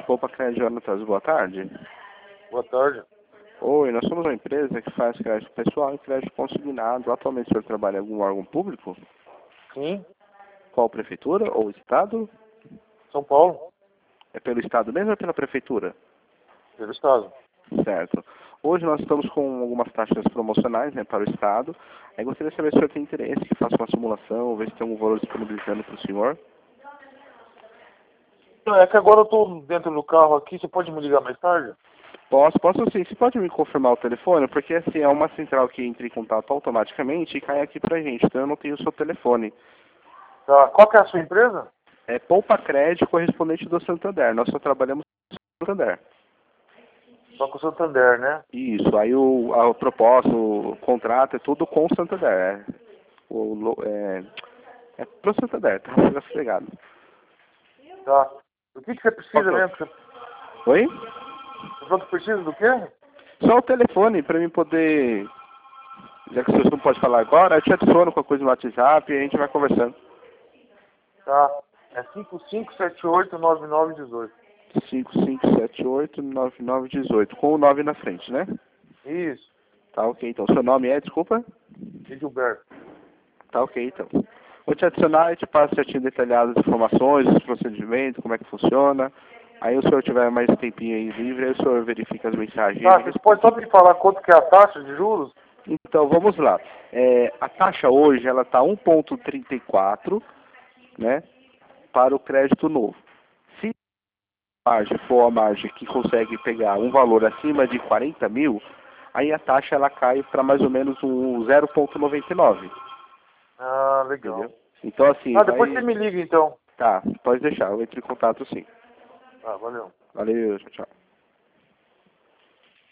Poupa Crédito Jonatas, boa tarde. Boa tarde. Oi, nós somos uma empresa que faz crédito pessoal e crédito consignado. Atualmente o senhor trabalha em algum órgão público? Sim, Qual prefeitura ou estado? São Paulo, É pelo estado mesmo ou pela prefeitura? pelo estado. Certo. Hoje nós estamos com algumas taxas promocionais, né, para o estado. Aí gostaria de saber se o senhor tem interesse que faça uma simulação, ver se tem algum valor disponibilizando para o senhor. Não, é que agora eu estou dentro do carro aqui, você pode me ligar mais tarde? Posso sim. Você pode me confirmar o telefone? Porque assim, é uma central que entra em contato automaticamente e cai aqui pra gente, então eu não tenho o seu telefone. Tá, qual que é a sua empresa? É Poupa Crédito, correspondente do Santander. Nós só trabalhamos com o Santander. Só com o Santander, né? Isso, aí a proposta, o contrato é tudo com o Santander. É pro Santander, tá? Fica sossegado. Tá. O que você precisa Ok. mesmo? Oi? Você falou que precisa do quê? Só o telefone pra mim poder. Já que o senhor não pode falar agora, eu te adiciono com a coisa no WhatsApp e a gente vai conversando. Tá. É 55789918. 55789918, com o 9 na frente, né? Isso, Tá ok, então. Seu nome é, desculpa? Edilberto. Tá ok, então. Vou te adicionar e te passo certinho detalhado as informações, os procedimentos, como é que funciona. Aí o senhor tiver mais tempinho aí livre, aí o senhor verifica as mensagens. Tá, você pode só me falar quanto que é a taxa de juros? Então, vamos lá. A taxa hoje, ela tá 1,34, né, para o crédito novo. Se a margem for a margem que consegue pegar um valor acima de 40 mil, aí a taxa ela cai para mais ou menos um 0,99. Ah, legal. Entendeu? Então, assim, Ah, vai... depois você me liga então. Tá, pode deixar, eu entro em contato sim. Tá, valeu. Valeu, tchau, tchau.